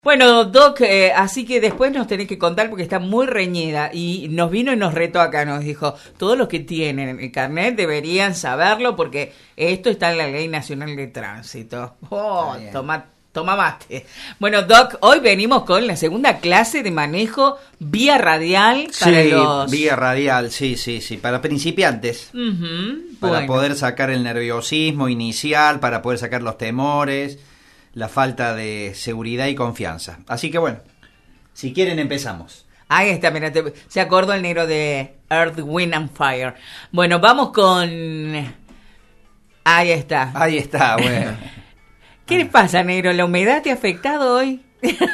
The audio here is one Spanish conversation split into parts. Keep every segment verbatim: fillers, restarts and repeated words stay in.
Bueno, Doc, eh, así que después nos tenés que contar porque está muy reñida y nos vino y nos retó acá, nos dijo, todos los que tienen el carnet deberían saberlo porque esto está en la Ley Nacional de Tránsito. Oh, toma, toma mate. Bueno, Doc, hoy venimos con la segunda clase de manejo vía radial para sí, los... vía radial, sí, sí, sí, para principiantes, Uh-huh, para bueno. poder sacar el nerviosismo inicial, para poder sacar los temores, la falta de seguridad y confianza. Así que bueno, si quieren empezamos. Ahí está, mira, te- se acordó el negro de Earth, Wind and Fire. Bueno, vamos con... Ahí está. Ahí está, bueno. ¿Qué le pasa, negro? ¿La humedad te ha afectado hoy?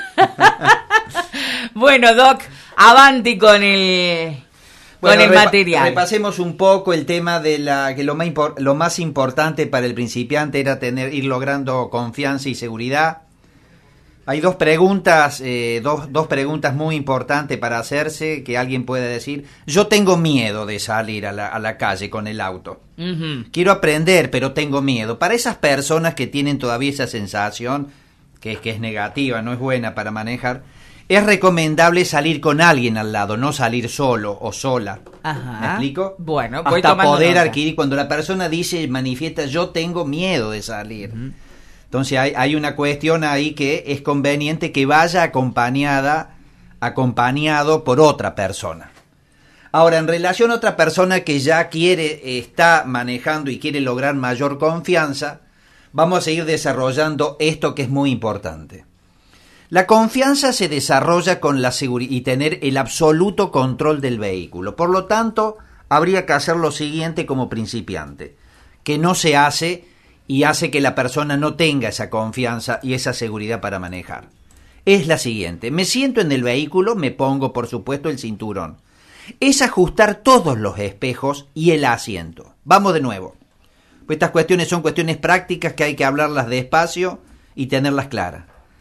Bueno, Doc, avanti con el... Bueno, con el repa- material. Repasemos un poco el tema de la que lo más, impor- lo más importante para el principiante era tener ir logrando confianza y seguridad. Hay dos preguntas, eh, dos, dos preguntas muy importantes para hacerse que alguien puede decir. Yo tengo miedo de salir a la, a la calle con el auto. Ujú. Quiero aprender, pero tengo miedo. Para esas personas que tienen todavía esa sensación, que es, que es negativa, no es buena para manejar, es recomendable salir con alguien al lado, no salir solo o sola. Ajá. ¿Me explico? Bueno, voy Hasta tomando poder nota. adquirir, cuando la persona dice, manifiesta, yo tengo miedo de salir. Uh-huh. Entonces hay, hay una cuestión ahí que es conveniente que vaya acompañada, acompañado por otra persona. Ahora, en relación a otra persona que ya quiere, está manejando y quiere lograr mayor confianza, vamos a seguir desarrollando esto que es muy importante. La confianza se desarrolla con la seguridad y tener el absoluto control del vehículo. Por lo tanto, habría que hacer lo siguiente como principiante, que no se hace y hace que la persona no tenga esa confianza y esa seguridad para manejar. Es la siguiente: me siento en el vehículo, me pongo por supuesto el cinturón. Es ajustar todos los espejos y el asiento. Vamos de nuevo. Pues estas cuestiones son cuestiones prácticas que hay que hablarlas despacio y tenerlas claras.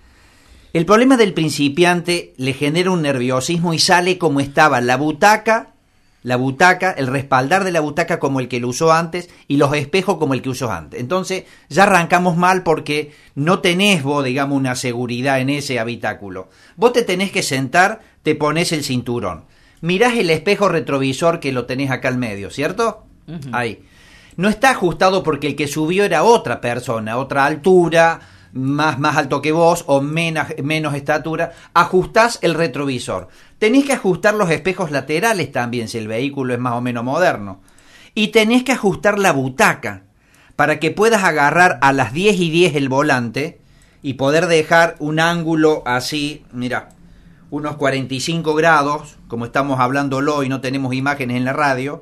El problema del principiante le genera un nerviosismo y sale como estaba la butaca, la butaca, el respaldar de la butaca como el que lo usó antes y los espejos como el que usó antes. Entonces ya arrancamos mal porque no tenés vos, digamos, una seguridad en ese habitáculo. Vos te tenés que sentar, te pones el cinturón. Mirás el espejo retrovisor que lo tenés acá al medio, ¿cierto? Uh-huh. Ahí. No está ajustado porque el que subió era otra persona, otra altura, más, más alto que vos o menos, menos estatura. Ajustás el retrovisor. Tenés que ajustar los espejos laterales también si el vehículo es más o menos moderno. Y tenés que ajustar la butaca para que puedas agarrar a las diez y diez el volante y poder dejar un ángulo así, mira, unos cuarenta y cinco grados, como estamos hablándolo y no tenemos imágenes en la radio,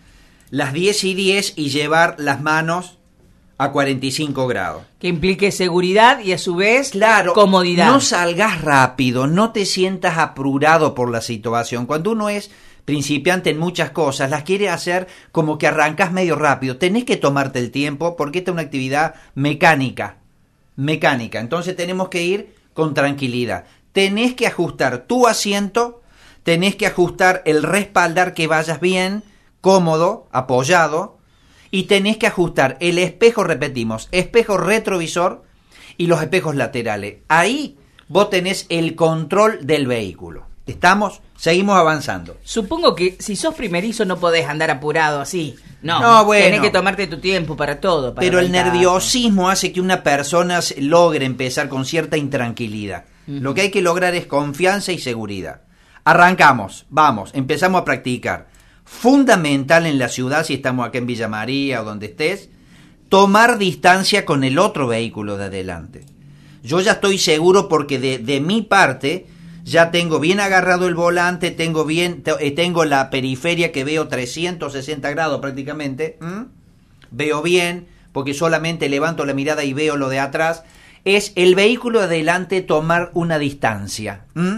las diez y diez y llevar las manos a cuarenta y cinco grados. Que implique seguridad y a su vez claro, comodidad. No salgas rápido, no te sientas apurado por la situación. Cuando uno es principiante en muchas cosas, las quiere hacer como que arrancas medio rápido. Tenés que tomarte el tiempo porque esta es una actividad mecánica. Mecánica. Entonces tenemos que ir con tranquilidad. Tenés que ajustar tu asiento, tenés que ajustar el respaldar que vayas bien, cómodo, apoyado, y tenés que ajustar el espejo, repetimos, espejo retrovisor y los espejos laterales. Ahí vos tenés el control del vehículo. ¿Estamos? Seguimos avanzando. Supongo que si sos primerizo no podés andar apurado así. No, no bueno, tenés que tomarte tu tiempo para todo. Para pero el arrancar. nerviosismo hace que una persona logre empezar con cierta intranquilidad. Uh-huh. Lo que hay que lograr es confianza y seguridad. Arrancamos, vamos, empezamos a practicar. Fundamental en la ciudad, si estamos acá en Villa María o donde estés, tomar distancia con el otro vehículo de adelante. Yo ya estoy seguro porque de, de mi parte ya tengo bien agarrado el volante, tengo bien, te, tengo la periferia que veo trescientos sesenta grados prácticamente, ¿Mm? Veo bien porque solamente levanto la mirada y veo lo de atrás. Es el vehículo de adelante tomar una distancia, ¿Mm?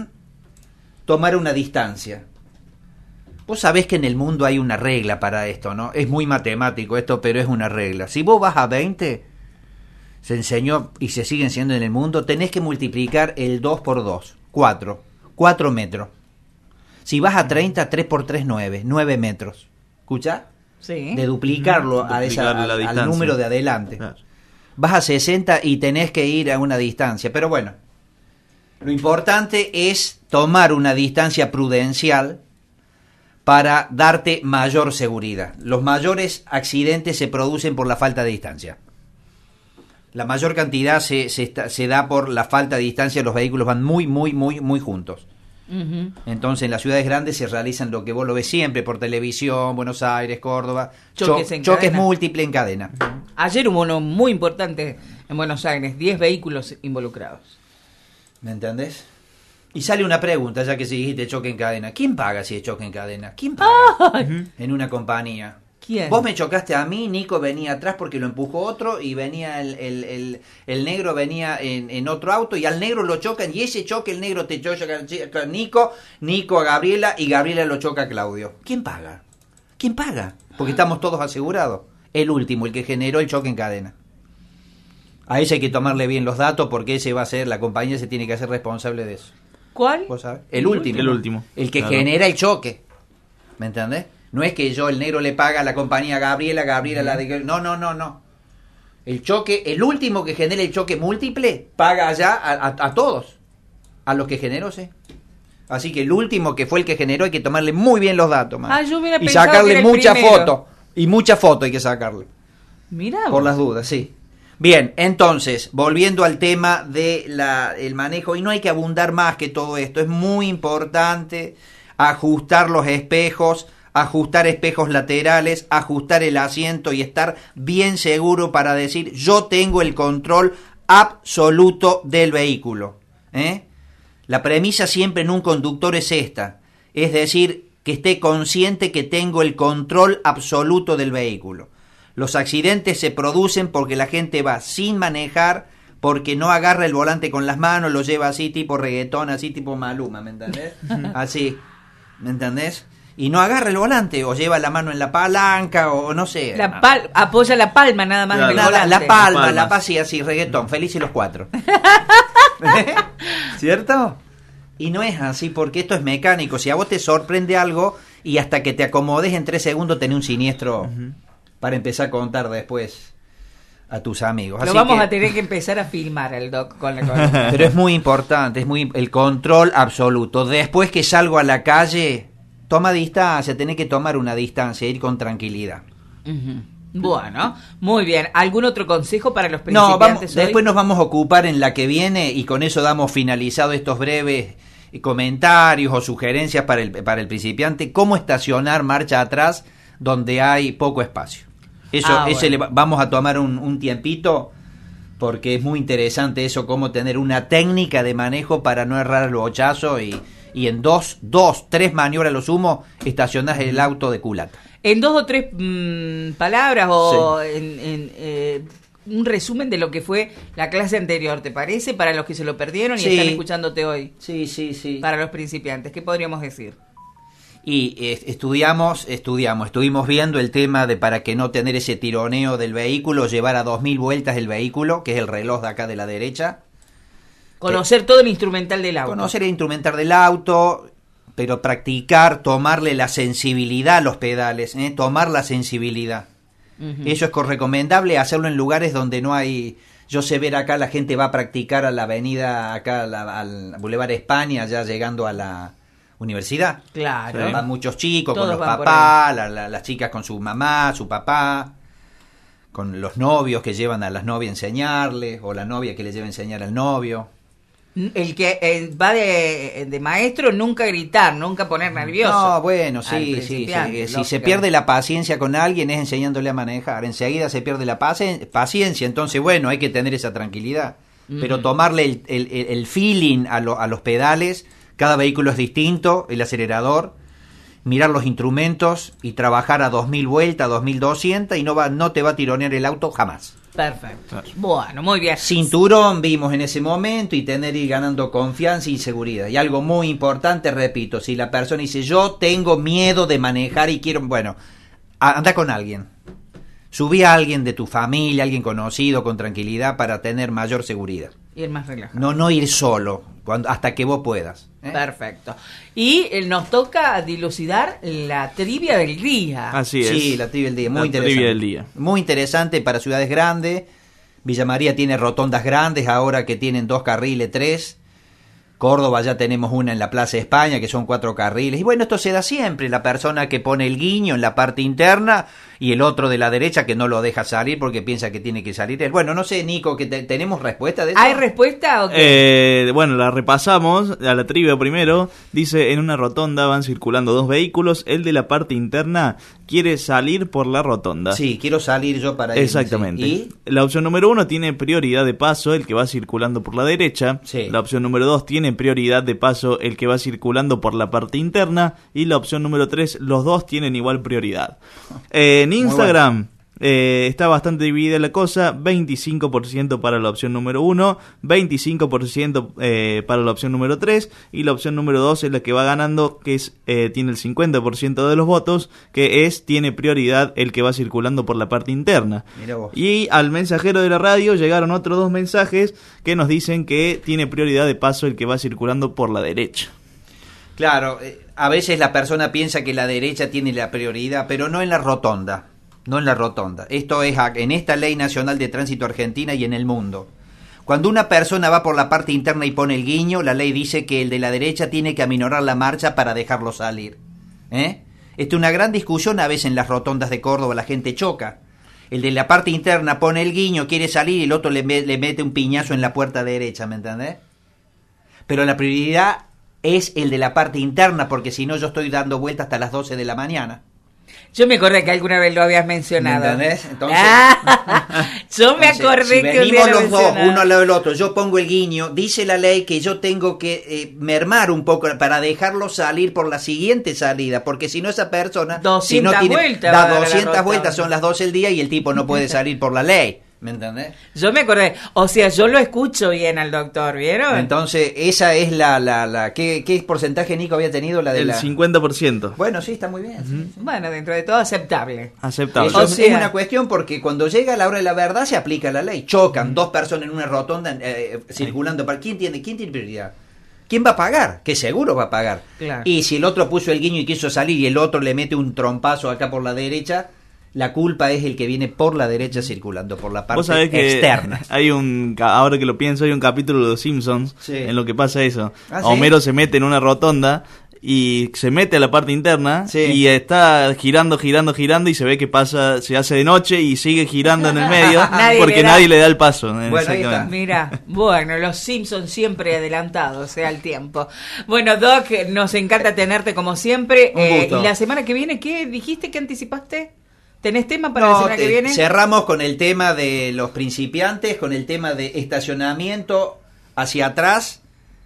Tomar una distancia. Vos sabés que en el mundo hay una regla para esto, ¿no? Es muy matemático esto, pero es una regla. Si vos vas a veinte, se enseñó y se sigue enseñando en el mundo, tenés que multiplicar el dos por dos, cuatro, cuatro metros. Si vas a treinta, tres por tres, nueve, nueve metros. ¿Escuchás? Sí. De duplicarlo uh-huh. a esa, la al, al número de adelante. Claro. Vas a sesenta y tenés que ir a una distancia, pero bueno. Lo importante es tomar una distancia prudencial para darte mayor seguridad. Los mayores accidentes se producen por la falta de distancia. La mayor cantidad se, se, se da por la falta de distancia, los vehículos van muy, muy, muy, muy juntos. Uh-huh. Entonces en las ciudades grandes se realizan lo que vos lo ves siempre por televisión, Buenos Aires, Córdoba, choques, cho- choques múltiples en cadena. Uh-huh. Ayer hubo uno muy importante en Buenos Aires, diez vehículos involucrados. ¿Me entendés? Y sale una pregunta, ya que si dijiste choque en cadena. ¿Quién paga si es choque en cadena? ¿Quién paga uh-huh. en una compañía? ¿Quién? Vos me chocaste a mí, Nico venía atrás porque lo empujó otro y venía el, el, el, el negro venía en, en otro auto y al negro lo chocan y ese choque el negro te choca a Nico, Nico a Gabriela y Gabriela lo choca a Claudio. ¿Quién paga? ¿Quién paga? Porque estamos todos asegurados. El último, el que generó el choque en cadena. A ese hay que tomarle bien los datos porque ese va a ser, la compañía se tiene que hacer responsable de eso. ¿Cuál? ¿Vos sabés? El último. El último. El que claro. genera el choque. ¿Me entendés? No es que yo, el negro, le paga a la compañía Gabriela, Gabriela la de... No, no, no, no. El choque, el último que genera el choque múltiple, paga allá a, a, a todos. A los que generó, sí. Así que el último que fue el que generó hay que tomarle muy bien los datos, man. Ah, yo hubiera y pensado sacarle que era el mucha primero. foto. Y mucha foto hay que sacarle. Mirá. Por las dudas, sí. Bien, entonces, volviendo al tema del de manejo, y no hay que abundar más que todo esto, es muy importante ajustar los espejos, ajustar espejos laterales, ajustar el asiento y estar bien seguro para decir, yo tengo el control absoluto del vehículo. ¿eh? La premisa siempre en un conductor es esta, es decir, que esté consciente que tengo el control absoluto del vehículo. Los accidentes se producen porque la gente va sin manejar, porque no agarra el volante con las manos, lo lleva así tipo reggaetón, así tipo Maluma, ¿me entendés? Así, ¿me entendés? Y no agarra el volante, o lleva la mano en la palanca, o no sé. La pal- apoya la palma nada más Claro. en el La, volante. la palma, Palmas. la paz, sí, así, reggaetón, felices los cuatro. ¿Cierto? Y no es así, porque esto es mecánico. Si a vos te sorprende algo, y hasta que te acomodes en tres segundos tenés un siniestro... Uh-huh. Para empezar a contar después a tus amigos. Lo Así vamos que, a tener que empezar a filmar el doc con la columna. pero es muy importante, es muy el control absoluto. Después que salgo a la calle, toma distancia, tenés que tomar una distancia, ir con tranquilidad. Uh-huh. Bueno, muy bien. ¿Algún otro consejo para los No, principiantes vamos, hoy? después nos vamos a ocupar en la que viene y con eso damos finalizado estos breves comentarios o sugerencias para el, para el principiante. Cómo estacionar marcha atrás donde hay poco espacio. Eso, Ah, ese bueno. le, vamos a tomar un, un tiempito porque es muy interesante eso, cómo tener una técnica de manejo para no errar el bochazo y, y en dos, dos, tres maniobras lo sumo, estacionás el auto de culata. En dos o tres mmm, palabras o en, en, eh, un resumen de lo que fue la clase anterior, ¿te parece? Para los que se lo perdieron y Sí. están escuchándote hoy. Sí, sí, sí. Para los principiantes, ¿qué podríamos decir? Y eh, estudiamos, estudiamos, estuvimos viendo el tema de para que no tener ese tironeo del vehículo, llevar a dos mil vueltas el vehículo, que es el reloj de acá de la derecha. Conocer todo el instrumental del auto. Conocer el instrumental del auto, pero practicar, tomarle la sensibilidad a los pedales, ¿eh? tomar la sensibilidad. Uh-huh. Eso es recomendable, hacerlo en lugares donde no hay... Yo sé ver acá, la gente va a practicar a la avenida, acá a la- al Boulevard España, ya llegando a la universidad. Claro. Sí. Van muchos chicos Todos con los van por papás, la- la- las chicas con su mamá, su papá, con los novios que llevan a las novias a enseñarles, o la novia que le lleva a enseñar al novio. El que eh, va de, de maestro, nunca gritar, nunca poner nervioso. No, bueno, al sí, sí, principiante, sí. Si se lógicamente. pierde la paciencia con alguien es enseñándole a manejar. Enseguida se pierde la paci- paciencia, entonces bueno, hay que tener esa tranquilidad. Ujú. Pero tomarle el, el- el- el feeling a, lo- a los pedales, cada vehículo es distinto, el acelerador, mirar los instrumentos y trabajar a dos mil vueltas, dos mil doscientas y no, va, no te va a tironear el auto jamás. Perfecto. Claro. Bueno, muy bien. Cinturón vimos en ese momento y tener ir ganando confianza y seguridad. Y algo muy importante, repito, si la persona dice yo tengo miedo de manejar y quiero, bueno, a- anda con alguien. Subí a alguien de tu familia, alguien conocido, con tranquilidad para tener mayor seguridad. Y el más relajado. No, no ir solo, cuando, hasta que vos puedas. ¿eh? Perfecto. Y eh, nos toca dilucidar la trivia del día. Así es. Sí, la trivia del día, muy La interesante. trivia del día. Muy interesante para ciudades grandes. Villa María tiene rotondas grandes, ahora que tienen dos carriles, tres. Córdoba ya tenemos una en la Plaza España, que son cuatro carriles. Y bueno, esto se da siempre. La persona que pone el guiño en la parte interna y el otro de la derecha que no lo deja salir porque piensa que tiene que salir él. Bueno, no sé, Nico, que te, ¿tenemos respuesta de eso? ¿Hay respuesta o qué? Eh, bueno, la repasamos. A la trivia primero. Dice, en una rotonda van circulando dos vehículos. El de la parte interna quiere salir por la rotonda. Sí, quiero salir yo para ir. Exactamente. ¿Y? La opción número uno tiene prioridad de paso el que va circulando por la derecha. Sí. La opción número dos tiene prioridad de paso el que va circulando por la parte interna. Y la opción número tres, los dos tienen igual prioridad. Eh, en Instagram eh, está bastante dividida la cosa. veinticinco por ciento para la opción número uno, veinticinco por ciento eh, para la opción número tres. Y la opción número dos es la que va ganando, que es eh, tiene el cincuenta por ciento de los votos, que es tiene prioridad el que va circulando por la parte interna. Mirá vos. Y al mensajero de la radio llegaron otros dos mensajes que nos dicen que tiene prioridad de paso el que va circulando por la derecha. Claro, eh, a veces la persona piensa que la derecha tiene la prioridad, pero no en la rotonda, no en la rotonda. Esto es en esta Ley Nacional de Tránsito Argentina y en el mundo. Cuando una persona va por la parte interna y pone el guiño, la ley dice que el de la derecha tiene que aminorar la marcha para dejarlo salir. ¿Eh? Esta es una gran discusión a veces en las rotondas de Córdoba, la gente choca. El de la parte interna pone el guiño, quiere salir y el otro le, le mete un piñazo en la puerta derecha, ¿me entendés? Pero la prioridad es el de la parte interna, porque si no yo estoy dando vuelta hasta las doce de la mañana. Yo me acordé que alguna vez lo habías mencionado. ¿Me entendés? Entonces, Ah, yo me entonces, acordé si que un día venimos lo los dos, mencionaste. uno al lado del otro, yo pongo el guiño, dice la ley que yo tengo que eh, mermar un poco para dejarlo salir por la siguiente salida, porque si no esa persona si no doscientas tiene, vueltas va a da dar la doscientas rotonda. vueltas, son las doce del día y el tipo no puede salir por la ley. ¿Me entendés? Yo me acordé. O sea, yo lo escucho bien al doctor, ¿vieron? Entonces, esa es la... la, la ¿qué, ¿Qué porcentaje, Nico, había tenido? La de El la... cincuenta por ciento. Bueno, sí, está muy bien. sí, sí. Bueno, dentro de todo aceptable. Aceptable. Eso O es, sea- es una cuestión porque cuando llega la hora de la verdad se aplica la ley. Chocan dos personas en una rotonda eh, circulando. ¿Para quién tiene, quién tiene prioridad? ¿Quién va a pagar? Que seguro va a pagar. Claro. Y si el otro puso el guiño y quiso salir y el otro le mete un trompazo acá por la derecha, la culpa es el que viene por la derecha circulando, por la Vos parte sabés que externa. hay un, ca- ahora que lo pienso, hay un capítulo de Los Simpsons Sí. en lo que pasa eso. ¿Ah, sí? Homero se mete en una rotonda y se mete a la parte interna Sí. y está girando, girando, girando y se ve que pasa, se hace de noche y sigue girando en el medio Nadie porque le da- nadie le da el paso. Bueno, ahí está. Mira, bueno, los Simpsons siempre adelantados, sea el tiempo. Bueno, Doc, nos encanta tenerte como siempre. Un Eh, gusto. y la semana que viene, ¿qué dijiste que anticipaste? ¿Tenés tema para la No, semana que te- viene? cerramos con el tema de los principiantes, con el tema de estacionamiento hacia atrás.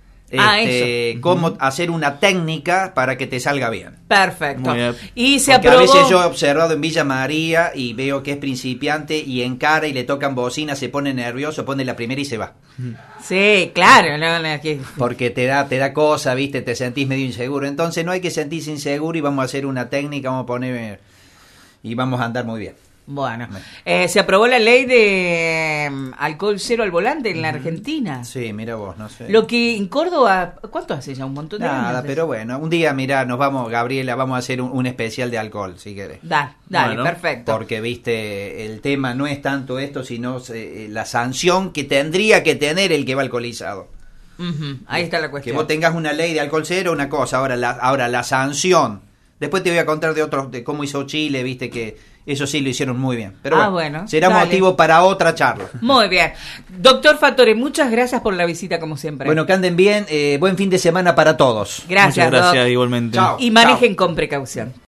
Ah, este, eso. cómo hacer una técnica para que te salga bien. Perfecto. Muy bien. Y se Porque aprobó. a veces yo he observado en Villa María y veo que es principiante y encara y le tocan bocina, se pone nervioso, pone la primera y se va. Sí, claro. No, no, que- Porque te da, te da cosa, viste, te sentís medio inseguro. Entonces no hay que sentirse inseguro y vamos a hacer una técnica, vamos a poner y vamos a andar muy bien. Bueno, eh, se aprobó la ley de mm, alcohol cero al volante en la Argentina. Sí, mira vos, no sé. Lo que en Córdoba, ¿cuánto hace ya? Un montón de Nada, años. pero bueno, un día, mira, nos vamos, Gabriela, vamos a hacer un, un especial de alcohol, si querés. Dale, dale, Bueno, perfecto. Porque, viste, el tema no es tanto esto, sino eh, la sanción que tendría que tener el que va alcoholizado. Ujú, ahí está la Que cuestión. vos tengas una ley de alcohol cero, una cosa, ahora la, ahora la sanción. Después te voy a contar de otros, de cómo hizo Chile, viste que eso sí lo hicieron muy bien. Pero Ah, bueno, bueno, será dale. motivo para otra charla. Muy bien. Doctor Fattore, muchas gracias por la visita como siempre. Bueno, que anden bien, eh, buen fin de semana para todos. gracias, Muchas gracias Doc. igualmente. Chao. Y manejen con precaución.